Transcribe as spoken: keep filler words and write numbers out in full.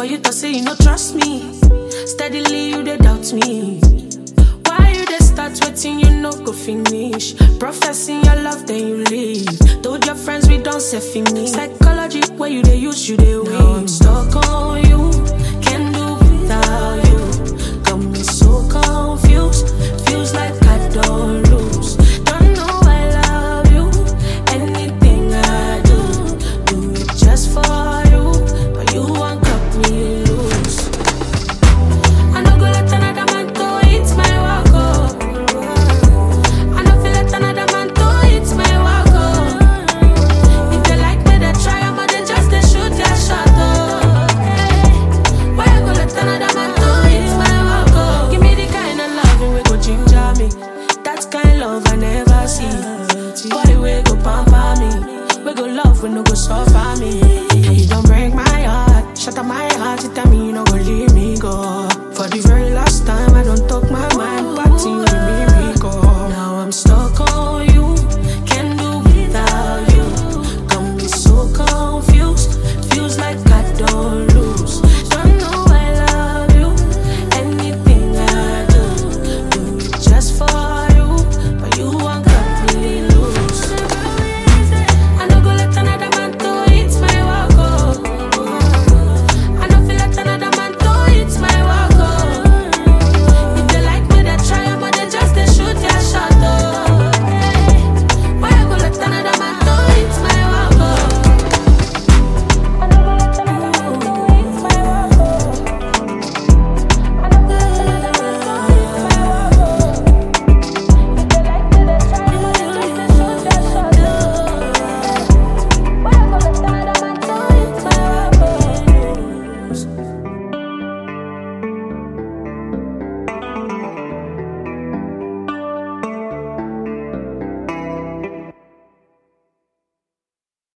But you thought say you no trust me. Steadily you dey doubt me. Why you dey start waiting you no go finish? Professing your love then you leave. Told your friends we don't say finish. Psychology where you dey use you dey win. Now I'm stuck on you, can't do without you. Got me so confused, feels like I don't lose. Don't know I love you, anything I do, do it just for you. But you won't cut me loose. I no go let another man to eat my walk up. I no feel let another man to eat my walk up. If they like me, they try, I'm then just they shoot their shot up. Why I go let another man to eat my walk up? Give me the kind of loving we go ginger me. That kind love I never see. Boy, we go pamper me. We go love, we no go suffer me. You don't break my heart, shut up my heart, you tell me you no go leave me go.